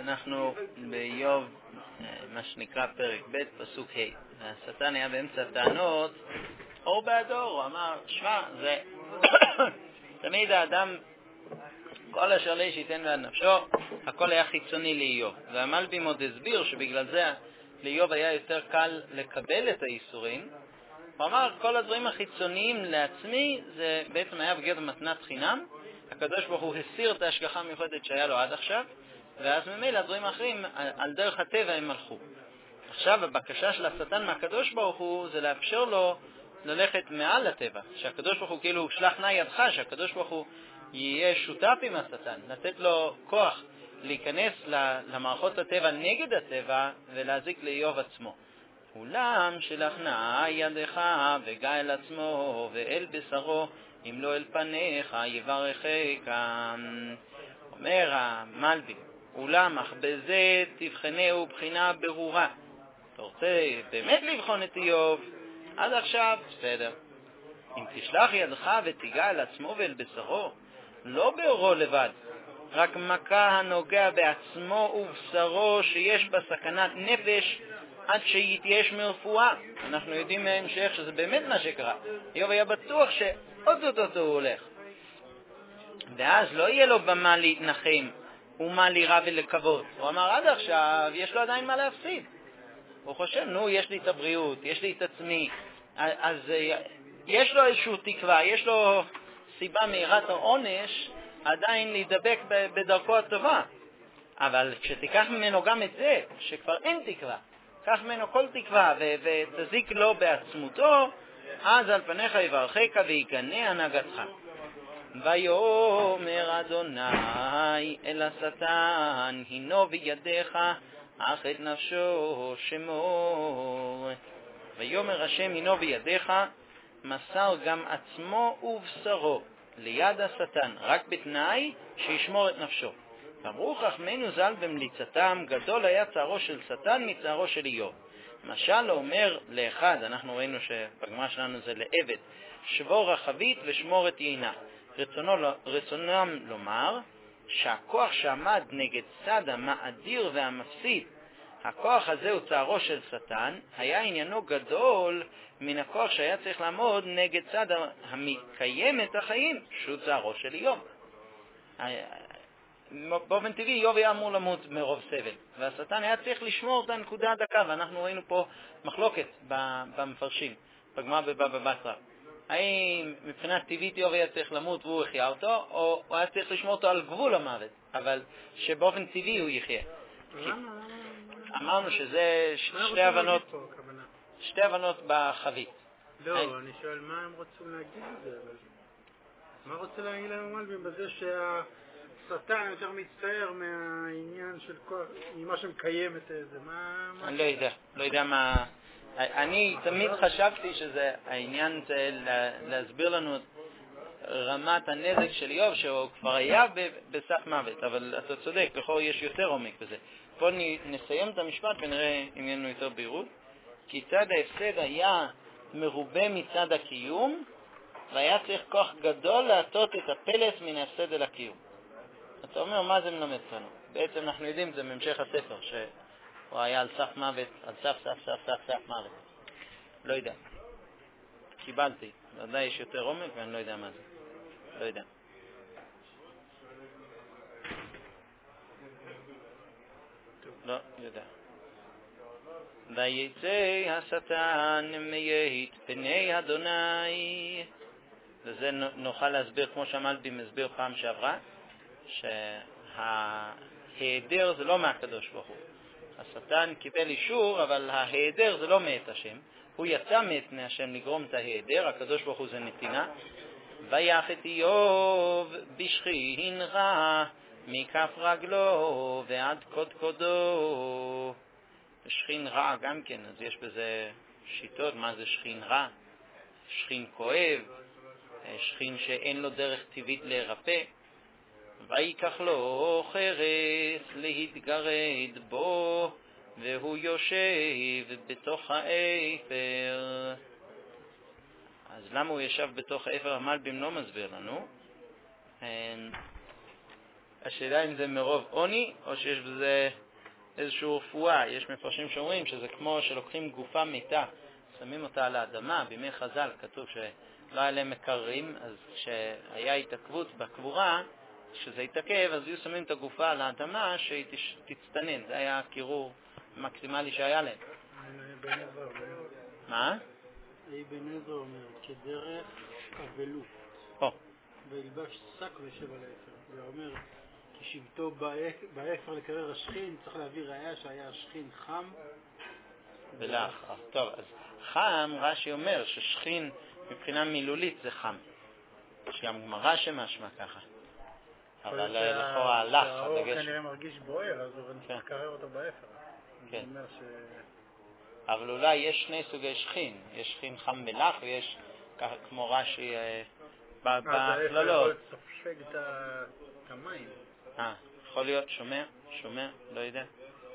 אנחנו באיוב, מה שנקרא פרק ב' פסוק ה'. השטן היה באמצע טענות, אור בעדו, הוא אמר, שמע, זה תמיד האדם, כל אשר לי שיתן בעד נפשו, הכל היה חיצוני לאיוב. והמלבים עוד הסביר שבגלל זה לאיוב היה יותר קל לקבל את האיסורים. הוא אמר, כל הדברים החיצוניים לעצמי, זה בעצם היה בגדר מתנת חינם. הקדוש ברוך הוא הסיר את ההשגחה המיוחדת שהיה לו עד עכשיו, ואז ממילא הדברים האחרים, על דרך הטבע הם הלכו. עכשיו הבקשה של השטן מהקדוש ברוך הוא זה לאפשר לו ללכת מעל הטבע, שהקדוש ברוך הוא כאילו שלח נא ידך, שהקדוש ברוך הוא יהיה שותף עם השטן, לתת לו כוח להיכנס למערכות הטבע נגד הטבע ולהזיק לאיוב עצמו. אולם שלח נא ידך וגע אל עצמו ואל בשרו, אם לא אל פניך יברכך. אומר המלבי, אולם אך בזה תבחנהו בחינה ברורה. אתה רוצה באמת לבחון את איוב? עד עכשיו בסדר. אם תשלח ידך ותיגע אל עצמו ואל בשרו, לא באורו לבד, רק מכה הנוגע בעצמו ובשרו שיש בה סכנת נפש עד שיתייש מרפואה. אנחנו יודעים מהמשך שזה באמת מה שקרה. איוב היה בטוח שעוד הוא הולך, ואז לא יהיה לו במה להתנחם ומה לירה ולכבוד. הוא אמר עד עכשיו יש לו עדיין מה להפסיד. הוא חושב, יש לי את הבריאות, יש לי את עצמי, אז יש לו איזשהו תקווה, יש לו סיבה מהירת העונש עדיין להידבק בדרכו הטובה. אבל כשתיקח ממנו גם את זה, שכבר אין תקווה, קח ממנו כל תקווה ותזיק לו בעצמותו, אז על פניך יברכך ויגנה הנהגתך. ויאמר אדוני אל השטן, הינו בידיך, אך את נפשו שמור. ויאמר השם, הינו בידיך, מסר גם עצמו ובשרו ליד השטן, רק בתנאי שישמור את נפשו. אמרו חכמינו ז"ל במליצתם, גדול היה צערו של שטן מצערו של איוב. משל אומר לאחד, אנחנו ראינו שבגמרא שלנו זה לעבד, שבור החבית ושמור את יינה. רצונם לומר שהכוח שעמד נגד צד המאדיר והמפסיד, הכוח הזה הוא צערו של שטן, היה עניינו גדול מן הכוח שהיה צריך לעמוד נגד צד המקיים את החיים, שהוא צערו של איוב. באופן טבעי איוב היה אמור למות מרוב סבל, והשטן היה צריך לשמור את הנקודה הדקה, ואנחנו ראינו פה מחלוקת במפרשים, בגמרא בבבא בתרא. האם מבחינת טבעית איוב היה צריך למות והוא יחיה אותו, או הוא היה צריך לשמור אותו על גבול המוות, אבל שבאופן טבעי הוא יחיה. אמרנו שזה שתי הבנות בחבית. לא, אני שואל מה הם רוצים להגיד את זה, מה רוצה להגיד להם המלבים בזה שהשטן יותר מצטער מהעניין של ממה שמקיים את זה? אני לא יודע מה. אני תמיד חשבתי שזה העניין זה להסביר לנו רמת הנזק של איוב, שהוא כבר היה בסף מוות, אבל אתה צודק, לכאורה יש יותר עומק בזה. פה נסיים את המשפט ונראה אם יהיה לנו יותר בהירות. כי צד ההפסד היה מרובה מצד הקיום, והיה צריך כוח גדול להטות את הפלס מן ההפסד אל הקיום. אתה אומר, מה זה מלמד לנו? בעצם אנחנו יודעים, זה מהמשך הספר, שהוא היה על סף מוות, על סף מוות. לא יודע. קיבלתי. ודאי יש יותר עומק ואני לא יודע מה זה. לא יודע. לא יודע. ויצא השטן מיית פני אדוני. וזה נוכל להסביר, כמו שהמלבי מסביר פעם שעברה, שההיעדר זה לא מהקדוש ברוך הוא. השטן קיבל אישור, אבל ההיעדר זה לא מאת השם. הוא יצא מאת פני השם לגרום את ההיעדר, הקדוש ברוך הוא זה נתינה. ויח את איוב בשכין רע, מכף רגלו ועד קודקודו. שכין רע גם כן, אז יש בזה שיטות, מה זה שכין רע? שכין כואב, שכין שאין לו דרך טבעית להירפא. ויקח לו חרס להתגרד בו, והוא יושב בתוך האפר. אז למה הוא ישב בתוך האפר? המלבים לא מסביר לנו. השאלה אם זה מרוב עוני, או שיש בזה איזושהי רפואה. יש מפרשים שאומרים שזה כמו שלוקחים גופה מתה, שמים אותה על האדמה. בימי חז"ל כתוב שלא היה להם מקררים, אז כשהיה התעכבות בקבורה, כשזה התעכב, אז היו שמים את הגופה על האדמה שהיא תצטנן. זה היה הקירור המקסימלי שהיה להם. מה? אבן עזרא אומר, כדרך אבלות. וילבש שק וישב על האפר. ואומר, כשבטו באפר לקרר השכין, צריך להביא ראיה שהיה השכין חם. ולח. טוב, אז חם, רש"י אומר ששכין מבחינה מילולית זה חם. שגם גמרא שמשמע ככה. אבל לכאורה הלך, שהאור כנראה מרגיש בוער, אז הוא מקרר אותו באפר. כן. אבל אולי יש שני סוגי שכין. יש שכין חם ולח, ויש ככה כמו רש"י בהכללות. זה סופג את המים. יכול להיות, שומע, לא יודע.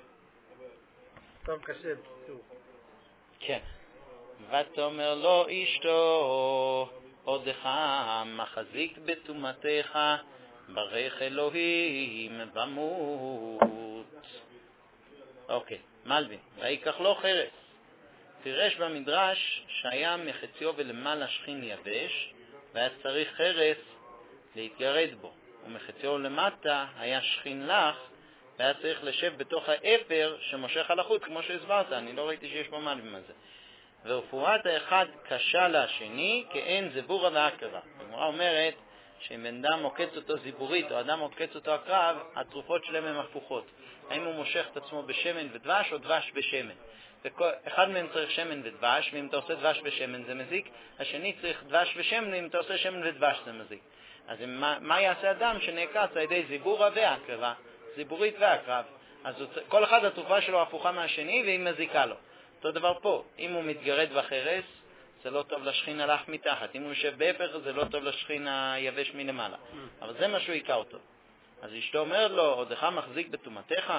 טוב, קשה, בקיצור. כן. ותאמר לו אשתו, עודך מחזיק בטומאתך, ברך אלוהים ומות. אוקיי, מלבין, ויקח לו חרס. פירש במדרש שהיה מחציו ולמעלה שכין יבש, והיה צריך חרס להתגרד בו. ומחציו למטה היה שכין לח, והיה צריך לשב בתוך האפר שמושך על החוט, כמו שהסברת. אני לא ראיתי שיש בו מלבין על זה. ורפואת האחד קשה לשני, כאין זבורה ועקרבה. הגמרא אומרת שאם בן אדם עוקץ אותו זיבורית או אדם עוקץ אותו עקרב, התרופות שלהם הן הפוכות. האם הוא מושך את עצמו בשמן ודבש או דבש בשמן. אחד מהם צריך שמן ודבש, ואם אתה עושה דבש ושמן זה מזיק. השני צריך דבש ושמן, ואם אתה עושה שמן ודבש זה מזיק. אז מה יעשה אדם שנעקץ על ידי זיבורה ועקרבה, זיבורית ועקרב? אז כל אחד התרופה שלו הפוכה מהשני והיא מזיקה לו. אותו דבר פה, אם הוא מתגרד בחרס, זה לא טוב לשכין הלך מתחת. אם הוא יושב באפר, זה לא טוב לשכין היבש מלמעלה. אבל זה מה שהוא עיקה אותו. אז אשתו אומרת לו, עודך מחזיק בטומאתך?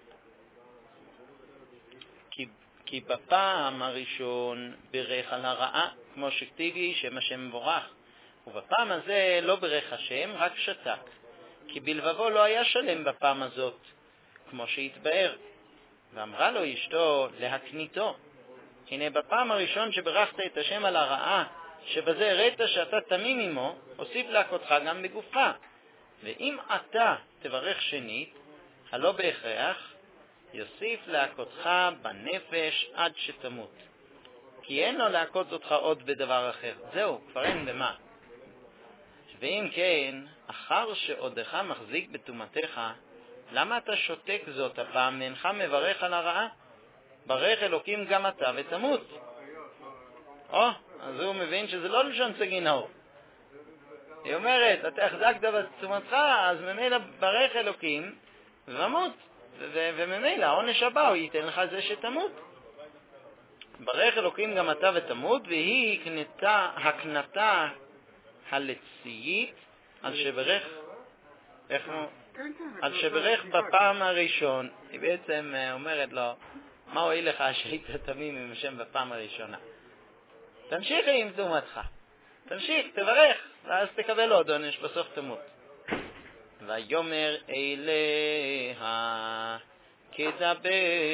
כי בפעם הראשון ברך על הרעה, כמו שכתיבי שם השם מבורך. ובפעם הזה לא ברך השם, רק שתק. כי בלבבו לא היה שלם בפעם הזאת, כמו שהתבאר. ואמרה לו אשתו להקניתו. הנה בפעם הראשון שברכת את השם על הרעה, שבזה הראית שאתה תמים עמו, הוסיף להכותך גם בגופך. ואם אתה תברך שנית, הלא בהכרח, יוסיף להכותך בנפש עד שתמות. כי אין לו להכות אותך עוד בדבר אחר. זהו, כבר אין במה. ואם כן, אחר שעודך מחזיק בטומאתך, למה אתה שותק זאת הפעם ואינך מברך על הרעה? ברך אלוקים גם אתה ותמות. אז הוא מבין שזה לא לשון סגינור. היא אומרת, אתה החזקת בטומאתך, אז ממילא ברך אלוקים ומות. וממילא העונש הבא הוא ייתן לך זה שתמות. ברך אלוקים גם אתה ותמות, והיא הקנתה הלציית על שברך בפעם הראשון. היא בעצם אומרת לו, מה הועיל לך שהיית תמים עם השם בפעם הראשונה? תמשיך עם תומתך, תמשיך, תברך, ואז תקבל עוד עונש, בסוף תמות. ויאמר אליה כדבר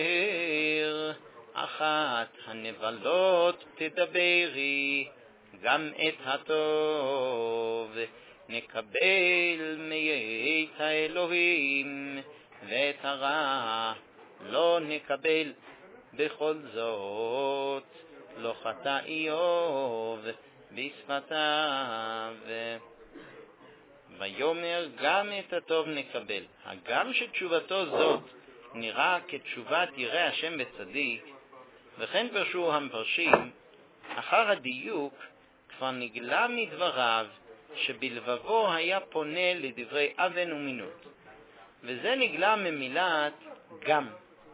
אחת הנבלות תדברי, גם את הטוב נקבל מאת האלוהים, ואת הרע לא נקבל. בכל זאת לא חטא איוב בשפתיו. ויאמר גם את הטוב נקבל. הגם שתשובתו זאת נראה כתשובת ירא השם וצדיק, וכן פרשו המפרשים, אחר הדיוק כבר נגלה מדבריו שבלבבו היה פונה לדברי אבן ומינות, וזה נגלה ממילת גם.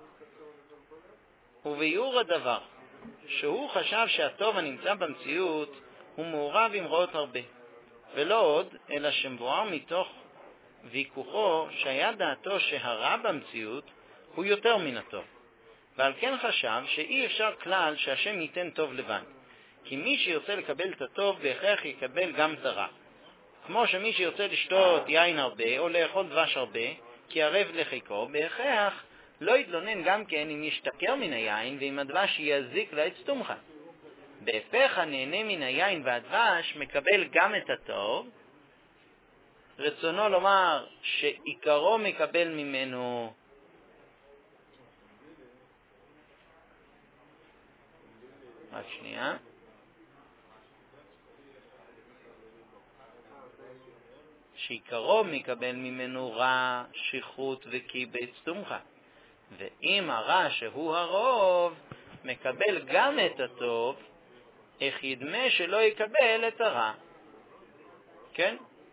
וביאור הדבר שהוא חשב שהטוב הנמצא במציאות הוא מעורב עם רעות הרבה, ולא עוד אלא שמבואר מתוך ויכוחו שהיה דעתו שהרע במציאות הוא יותר מן הטוב, ועל כן חשב שאי אפשר כלל שהשם ייתן טוב לבד, כי מי שירצה לקבל את הטוב בהכרח יקבל גם את הרע. כמו שמי שיוצא לשתות יין הרבה או לאכול דבש הרבה, כי ערב לחיקו, בהכרח לא יתלונן גם כן אם ישתכר מן היין ואם הדבש יזיק לעץ תומך. בהפך הנהנה מן היין והדבש מקבל גם את הטוב, רצונו לומר שעיקרו מקבל ממנו רק שנייה. שעיקרו מקבל ממנו רע, שכרות וקיבץ תומך. ואם הרע שהוא הרוב מקבל גם את הטוב, איך ידמה שלא יקבל את הרע. כן?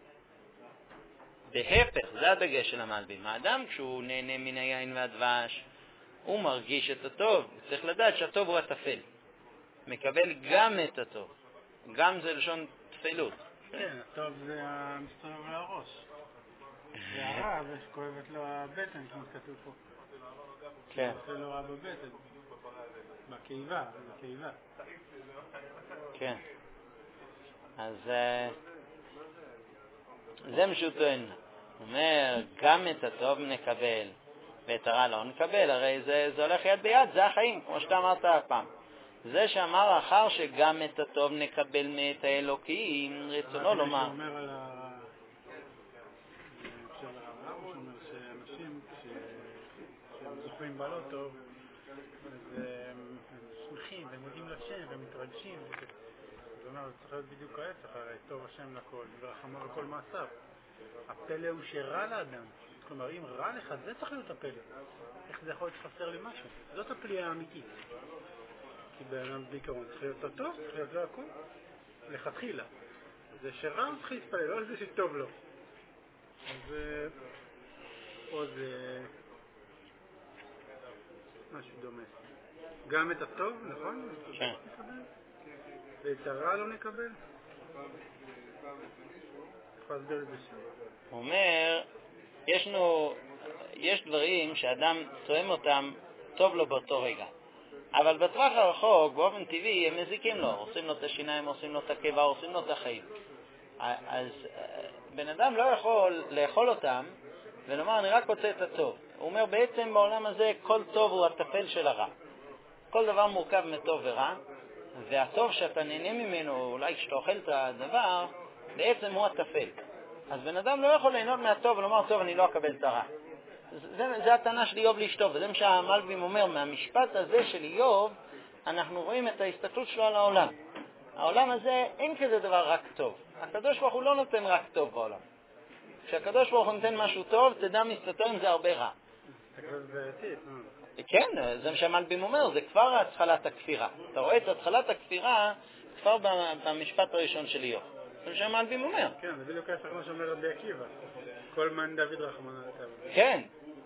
בהפך, זה הדגש של המלבים. האדם כשהוא נהנה מן היין והדבש, הוא מרגיש את הטוב. צריך לדעת שהטוב הוא הטפל. מקבל גם את הטוב. גם זה לשון תפלות. כן, הטוב זה המסתובב על הראש. זה הרע, וכואבת לו הבטן, כמו שכתוב פה. כן. זה לא רע בבטן. בקיבה. כן. אז זה משותן. הוא אומר, גם את הטוב נקבל, ואת הרע לא נקבל. הרי זה הולך יד ביד, זה החיים, כמו שאתה אמרת הפעם. זה שאמר אחר שגם את הטוב נקבל מאת האלוקים, רצונו לומר. הוא אומר על הוא אומר שאנשים שהם זוכרים בלא טוב, אז הם שמחים ומודים לשם ומתרגשים. זאת אומרת, צריך להיות בדיוק ההפך, הרי טוב השם לכל ורחמו לכל מעשיו. הפלא הוא שרע לאדם. כלומר, אם רע לך, זה צריך להיות הפלא. איך זה יכול להיות שחסר לי משהו? זאת הפליאה האמיתית. כי באדם בעיקרון צריך להיות טוב, צריך להיות לו הכל. לכתחילה. זה שרע הוא צריך להתפלל, לא זה שטוב לו. אז עוד משהו דומה. גם את הטוב, נכון? כן. ואת הרע לא נקבל? הוא אומר, יש דברים שאדם תואם אותם טוב לו באותו רגע. אבל בטווח הרחוק, באופן טבעי, הם מזיקים לו. עושים לו את השיניים, עושים לו את הקיבה, עושים לו את החיים. אז בן אדם לא יכול לאכול אותם ולומר, אני רק רוצה את הטוב. הוא אומר, בעצם בעולם הזה כל טוב הוא הטפל של הרע. כל דבר מורכב מטוב ורע, והטוב שאתה נהנה ממנו, אולי כשאתה אוכל את הדבר, בעצם הוא הטפל. אז בן אדם לא יכול ליהנות מהטוב ולומר, טוב, אני לא אקבל את הרע. זה הטענה של איוב לאשתו, וזה מה שהמלבים אומר, מהמשפט הזה של איוב, אנחנו רואים את ההסתכלות שלו על העולם. העולם הזה אין כזה דבר רק טוב. הקדוש ברוך הוא לא נותן רק טוב בעולם. כשהקדוש ברוך הוא נותן משהו טוב, תדע מסתתר עם זה הרבה רע. כן, זה מה שהמלבים אומר, זה כבר התחלת הכפירה. אתה רואה את התחלת הכפירה כבר במשפט הראשון של איוב. זה מה שהמלבים אומר. כן, זה בדיוק ההפך מה שאומר רבי עקיבא. כל מן דוד רחמנא ליצלן. כן,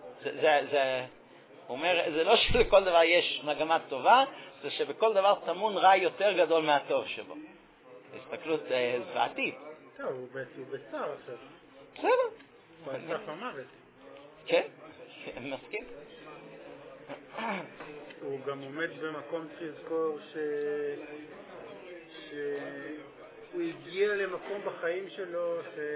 הוא אומר, זה לא שלכל דבר יש מגמה טובה, זה שבכל דבר טמון רע יותר גדול מהטוב שבו. הסתכלות זוועתית. טוב, הוא בצער עכשיו. בסדר. הוא בסף המוות. כן, מסכים. הוא גם עומד במקום שזכור שהוא הגיע למקום בחיים שלו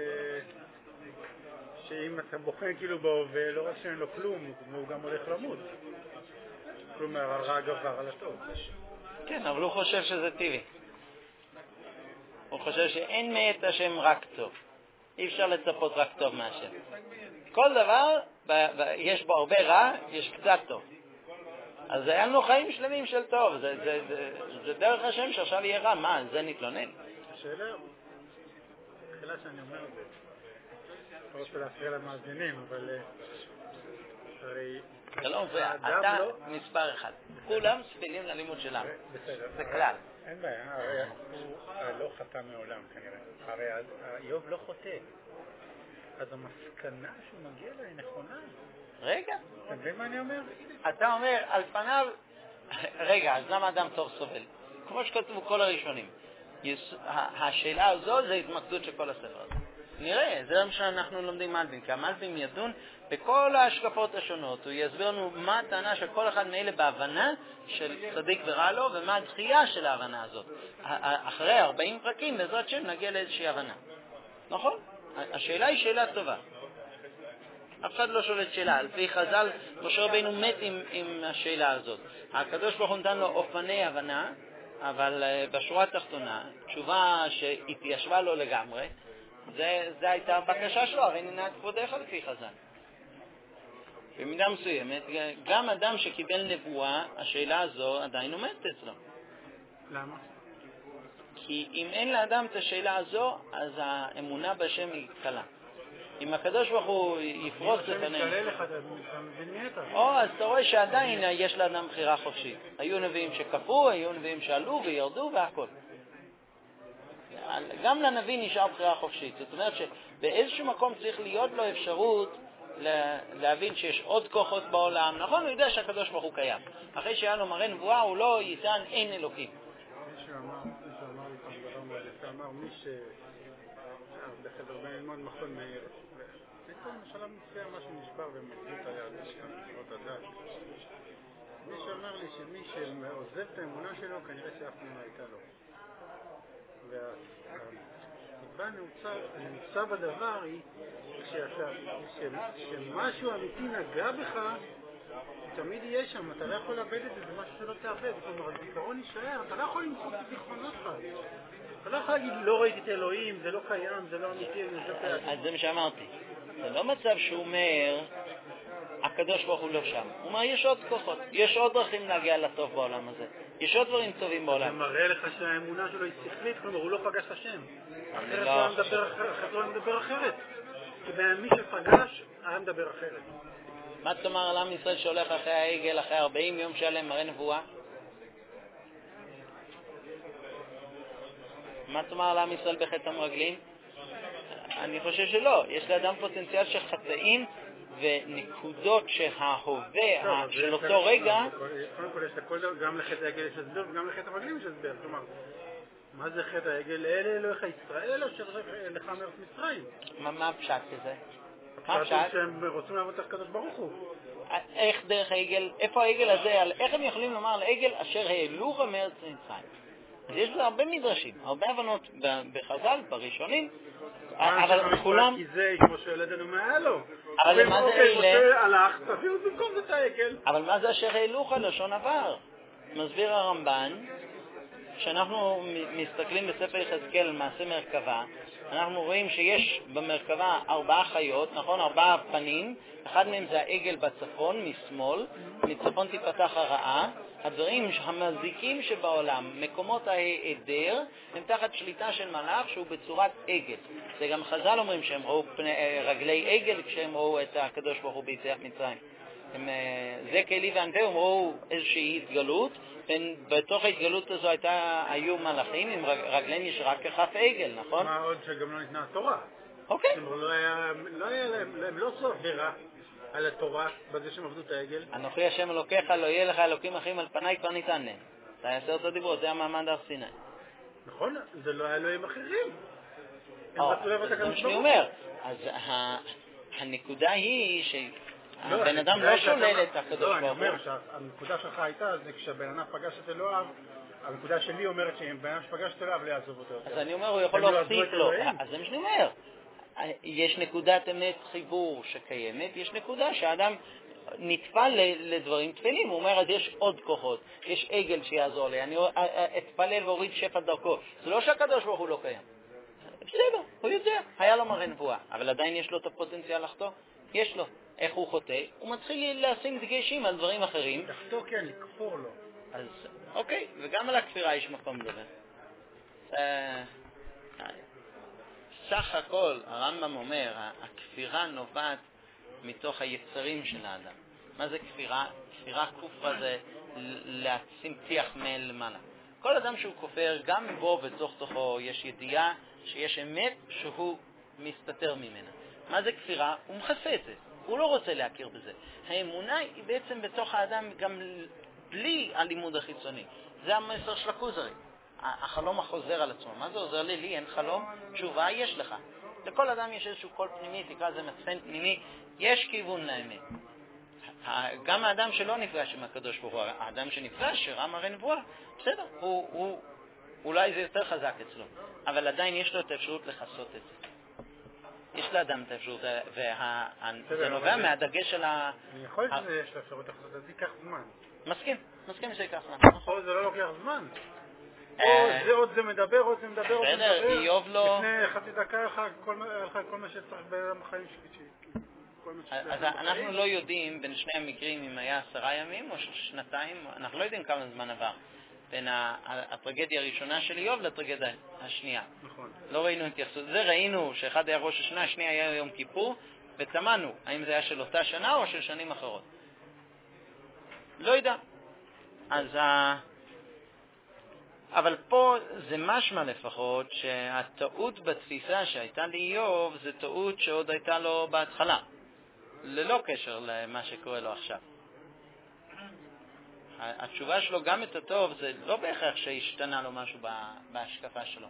שאם אתה בוחן כאילו בהווה, לא רק שאין לו כלום, הוא גם הולך למות. כלומר, הרע גבר על הטוב. כן, אבל הוא חושב שזה טבעי. הוא חושב שאין מאת השם רק טוב. אי אפשר לצפות רק טוב מהשם. כל דבר, יש בו הרבה רע, יש קצת טוב. אז היה לנו חיים שלמים של טוב. זה דרך השם שעכשיו יהיה רע. מה, זה נתלונן? השאלה, התחילה שאני אומר את זה, לא רוצה להפריע למאזינים, אבל הרי זה לא מפריע, אתה מספר אחד. כולם ספילים ללימוד שלנו. זה כלל. אין בעיה, הרי הוא לא חטא מעולם כנראה. הרי איוב לא חוטא. אז המסקנה שהוא מגיע לה היא נכונה. רגע. אתה מבין מה אני אומר? אתה אומר, על פניו, רגע, אז למה אדם טוב סובל? כמו שכתבו כל הראשונים. השאלה הזו זה התמקדות של כל הספר הזה. נראה, זה מה שאנחנו לומדים מלבים, כי המלבים ידון בכל ההשקפות השונות. הוא יסביר לנו מה הטענה של כל אחד מאלה בהבנה של צדיק ורע לו, ומה הדחייה של ההבנה הזאת. אחרי 40 פרקים, בעזרת השם, נגיע לאיזושהי הבנה. נכון? השאלה היא שאלה טובה. אף אחד לא שואל את שאלה. על פי חז"ל, משה רבינו מת עם השאלה הזאת. הקדוש ברוך הוא נתן לו אופני הבנה, אבל בשורה התחתונה, תשובה שהתיישבה לו לגמרי, זה הייתה הבקשה שלו, הרי ננהג כבודך לפי חז"ל. במידה מסוימת, גם אדם שקיבל נבואה, השאלה הזו עדיין עומדת אצלו. למה? כי אם אין לאדם את השאלה הזו, אז האמונה בשם היא קלה. אם הקדוש ברוך הוא יפרוץ את הנבואה, אז אתה רואה שעדיין יש לאדם בחירה חופשית. היו נביאים שכפו, היו נביאים שעלו וירדו והכל. גם לנביא נשאר בחירה חופשית. זאת אומרת שבאיזשהו מקום צריך להיות לו אפשרות להבין שיש עוד כוחות בעולם. נכון, הוא יודע שהקדוש ברוך הוא קיים. אחרי שהיה לו מראה נבואה, הוא לא יטען אין אלוקים. מישהו אמר לי פעם דבר מאוד יפה, אמר מי בחדר בין ללמוד מכון מאיר, פתאום בשלב מסוים משהו נשבר ומחזיק היהדות כאן, לראות הדת. מישהו אמר לי שמי שעוזב את האמונה שלו, כנראה שאף אמונה הייתה לו. והסיבה נמצא בדבר היא שמשהו אמיתי נגע בך, תמיד יהיה שם, אתה לא יכול לאבד את זה, זה משהו שלא תאבד. כלומר, הזיכרון יישאר, אתה לא יכול למחוק את זיכרונות שלך. אתה לא יכול להגיד, לא ראיתי את אלוהים, זה לא קיים, זה לא אמיתי, זה לא קיים. אז זה מה שאמרתי. זה לא מצב שהוא אומר, הקדוש ברוך הוא לא שם. הוא אומר, יש עוד כוחות, יש עוד דרכים להגיע לטוב בעולם הזה. יש עוד דברים טובים בעולם. זה מראה לך שהאמונה שלו היא שכלית, כלומר, הוא לא פגש את השם. אחרת הוא היה מדבר אחרת. כי מי שפגש, היה מדבר אחרת. מה תאמר על עם ישראל שהולך אחרי העגל, אחרי 40 יום שלהם מראה נבואה? מה תאמר על עם ישראל בחטא המרגלים? אני חושב שלא. יש לאדם פוטנציאל של חטאים ונקודות שההווה של אותו רגע... קודם כל יש לכל גם לחטא העגל יש הסבר וגם לחטא המרגלים יש הסבר. כלומר, מה זה חטא העגל? אלה אלוהיך ישראל או שלך מארץ מצרים? מה הפשט כזה? הפשט שהם רוצים לעבוד את הקדוש ברוך הוא. איך דרך העגל? איפה העגל הזה? איך הם יכולים לומר על העגל אשר העלוך מארץ מצרים? אז יש בזה הרבה מדרשים, הרבה הבנות בחז"ל, בראשונים, אבל כולם... כי זה כמו שילדנו מעלו. אבל מה זה אלה? הלך, תביאו במקום זה את העגל. אבל מה זה אשר העלוך לשון עבר? מסביר הרמב"ן, כשאנחנו מסתכלים בספר יחזקאל על מעשה מרכבה, אנחנו רואים שיש במרכבה 4 חיות, נכון? 4 פנים, אחד מהם זה העגל בצפון, משמאל, מצפון תפתח הרעה, הדברים המזיקים שבעולם, מקומות ההיעדר, הם תחת שליטה של מלאך שהוא בצורת עגל. זה גם חז"ל אומרים שהם ראו רגלי עגל כשהם ראו את הקדוש ברוך הוא ביציאת מצרים. זה כלי וענווה, הם ראו איזושהי התגלות, ובתוך ההתגלות הזו היו מלאכים עם רגלי נשרה ככף עגל, נכון? מה עוד שגם לא ניתנה התורה. אוקיי. הם לא עשו עבירה על התורה בזה שהם עבדו את העגל. אנוכי השם אלוקיך, לא יהיה לך אלוקים אחרים על פניי, כבר ניתן להם. אתה יעשה אותו דיברות, זה המעמד הר סיני. נכון, זה לא היה אלוהים אחרים. זה מה שאני אומר. אז הנקודה היא שהבן אדם לא שולל את הקדוש ברוך הוא. אני אומר שהנקודה שלך הייתה, זה כשבן אדם פגש את אלוהיו, הנקודה שלי אומרת שאם בן אדם שפגש את אלוהיו, לא יעזוב אותו. אז אני אומר, הוא יכול להוסיף לו. אז זה מה שאני אומר. יש נקודת אמת חיבור שקיימת, יש נקודה שהאדם נטפל לדברים תפלים, הוא אומר, אז יש עוד כוחות, יש עגל שיעזור לי, אני אתפלל והוריד שפע דרכו. זה לא שהקדוש ברוך הוא לא קיים. בסדר, הוא יודע, היה לו מראה נבואה, אבל עדיין יש לו את הפוטנציאל לחטוא? יש לו. איך הוא חוטא? הוא מתחיל לשים דגשים על דברים אחרים. לחטוא כן, לכפור לו. אז אוקיי, וגם על הכפירה יש מקום לדבר. סך הכל, הרמב"ם אומר, הכפירה נובעת מתוך היצרים של האדם. מה זה כפירה? כפירה כופרה זה להשים טיח מלמעלה. כל אדם שהוא כופר, גם בו בתוך תוכו יש ידיעה שיש אמת שהוא מסתתר ממנה. מה זה כפירה? הוא מחפה את זה. הוא לא רוצה להכיר בזה. האמונה היא בעצם בתוך האדם גם בלי הלימוד החיצוני. זה המסר של הכוזרי. החלום החוזר על עצמו. מה זה עוזר לי? לי אין חלום? תשובה יש לך. לכל אדם יש איזשהו קול פנימי, תקרא זה מצפן פנימי, יש כיוון לאמת. גם האדם שלא נפגש עם הקדוש ברוך הוא, האדם שנפגש, שראה מראה נבואה, בסדר, אולי זה יותר חזק אצלו, אבל עדיין יש לו את האפשרות לחסות את זה. יש לאדם את האפשרות, וזה נובע מהדגש של אני יכול שיש לה אפשרות לחזות, אז ייקח זמן. מסכים שיקח זמן. פה זה לא לוקח זמן. עוד זה מדבר, עוד זה מדבר, עוד זה מדבר. איוב לא... לפני חצי דקה לך כל מה שצריך בחיים שלי. אז אנחנו לא יודעים בין שני המקרים אם היה 10 ימים או 2, אנחנו לא יודעים כמה זמן עבר בין הטרגדיה הראשונה של איוב לטרגדיה השנייה. נכון. לא ראינו התייחסות. זה ראינו שאחד היה ראש השנה, השני היה יום כיפור, ותמנו האם זה היה של אותה שנה או של שנים אחרות. לא יודע. אבל פה זה משמע לפחות שהטעות בתפיסה שהייתה לאיוב זה טעות שעוד הייתה לו בהתחלה. ללא קשר למה שקורה לו עכשיו. התשובה שלו גם את הטוב זה לא בהכרח שהשתנה לו משהו בהשקפה שלו.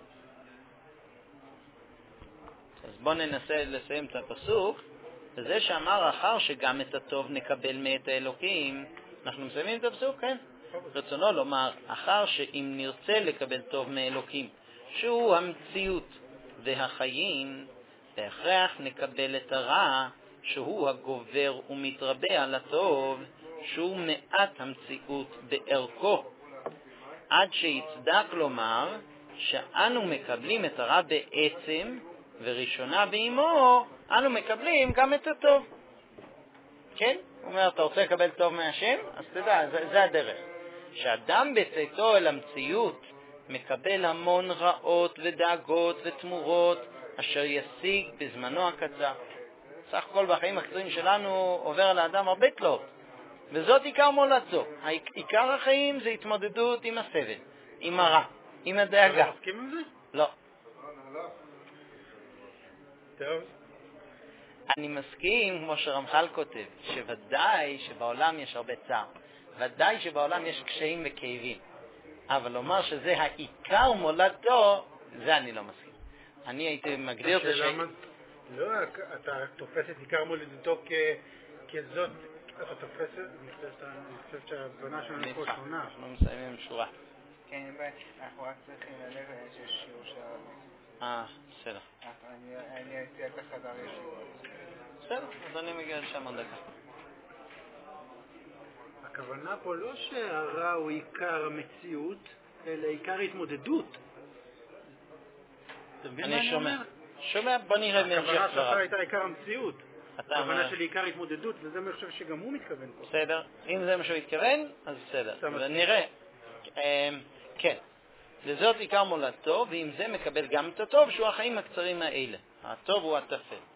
אז בואו ננסה לסיים את הפסוק. וזה שאמר אחר שגם את הטוב נקבל מאת האלוקים, אנחנו מסיימים את הפסוק, כן? רצונו לומר, אחר שאם נרצה לקבל טוב מאלוקים, שהוא המציאות והחיים, בהכרח נקבל את הרע, שהוא הגובר ומתרבה על הטוב, שהוא מעט המציאות בערכו. עד שיצדק לומר שאנו מקבלים את הרע בעצם, וראשונה באמו, אנו מקבלים גם את הטוב. כן? הוא אומר, אתה רוצה לקבל טוב מהשם? אז תדע, זה הדרך. שאדם בצאתו אל המציאות מקבל המון רעות ודאגות ותמורות, אשר ישיג בזמנו הקצר. סך הכל בחיים הקצרים שלנו עובר על האדם הרבה תלאות. וזאת עיקר מולדתו. עיקר החיים זה התמודדות עם הסבל, עם הרע, עם הדאגה. אתה מסכים עם זה? לא. טוב. אני מסכים, כמו שרמח"ל כותב, שוודאי שבעולם יש הרבה צער. ודאי שבעולם יש קשיים וכאבים. אבל לומר שזה העיקר מולדתו, זה אני לא מסכים. אני הייתי מגדיר את זה לא, אתה תופס את עיקר מולדתו כזאת, אתה תופס, אני חושב שההבנה שלנו פה שונה. אנחנו מסיימים שורה. כן, אנחנו רק צריכים ללכת שיש שיעור של... בסדר. אני הייתי את החדר ישיבות. בסדר, אז אני מגיע לשם עוד דקה. הכוונה פה לא שהרע הוא עיקר המציאות, אלא עיקר התמודדות. אני שומע, בוא נראה מהמשך דבריו. הכוונה שלך הייתה עיקר המציאות. הכוונה שלי עיקר התמודדות, וזה מה שאני חושב שגם הוא מתכוון פה. בסדר, אם זה מה שהוא התכוון, אז בסדר. ונראה. כן. לזאת עיקר מולדתו, ועם זה מקבל גם את הטוב, שהוא החיים הקצרים האלה. הטוב הוא הטפל.